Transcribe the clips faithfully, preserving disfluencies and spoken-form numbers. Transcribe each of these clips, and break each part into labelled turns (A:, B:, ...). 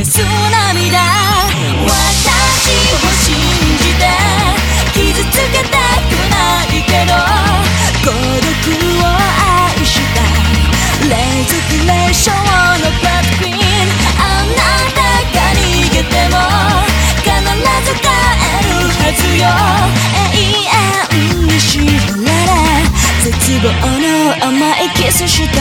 A: 出す涙、私を信じて傷つけたくないけど孤独を愛したレズクレーションのバッドクイーン、あなたが逃げても必ず帰るはずよ、永遠に知られ絶望の甘いキスした。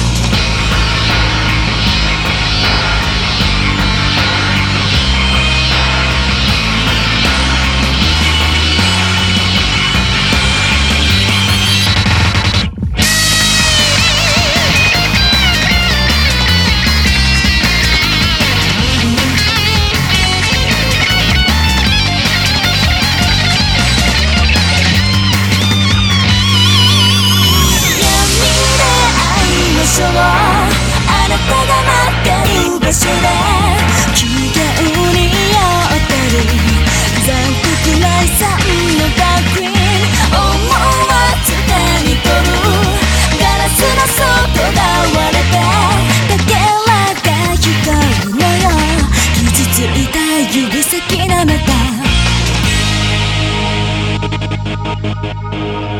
A: あなたが待ってる場所で危険に酔ってる残酷な遺産のバックイン、思わず手に取るガラスの外が割れてかけらが光るのよ、傷ついた指先なめた